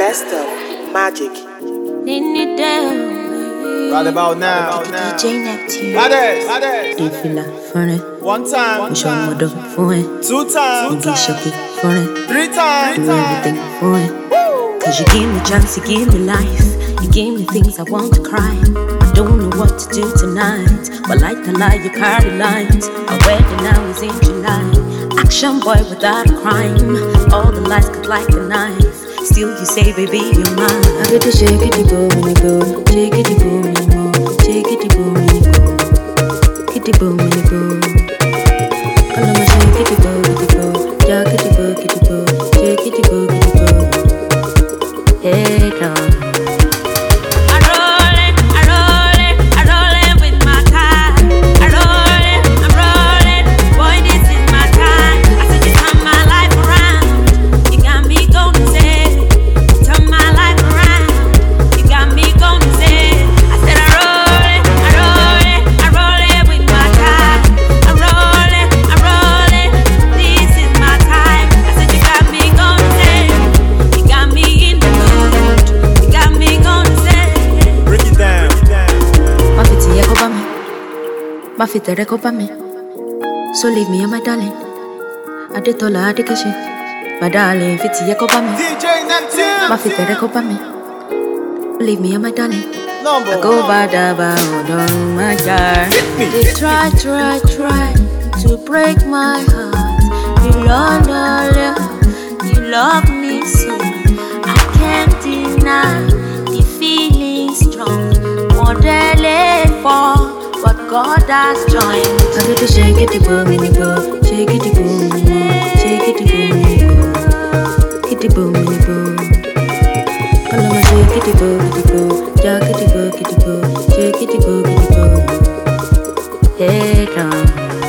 best of Magic. Right about now. DJ Neptune. Ladies. Feel funny. One time. Show me the phone. 2 times. You should be funny. 3 times. Do everything for it. Cause you gave me chance, you gave me life. You gave me things I want to cry. I don't know what to do tonight. But like a lie, you paralyzed. Our wedding now is in July. Action boy without a crime. All the lies cut like a knife. Still you say, baby, you're mine. I get to shake it, boom, and go. Shake it, boom, and go. Shake it, boom, and go. Kitty boom, and go. All I'ma shake it, go, yeah, kitty go, shake it, go, hey, dog. Ma fitte recopa me, so leave me, my darling. I did all I did, my darling. Fitty recopa me, DJ Neptune. ma fitte recopa me, leave me, my darling. Number I go bad about on my yard. me. They try to break my heart. You love me so. I can't deny the feeling strong. More than for. What God has joined. I get to shake it, boom, and go. Shake it, boom, and go. Shake it, boom, and go. Kitty boom, and go. All I'ma shake it, go. Yeah, kitty go. Shake it, go. Hey, down.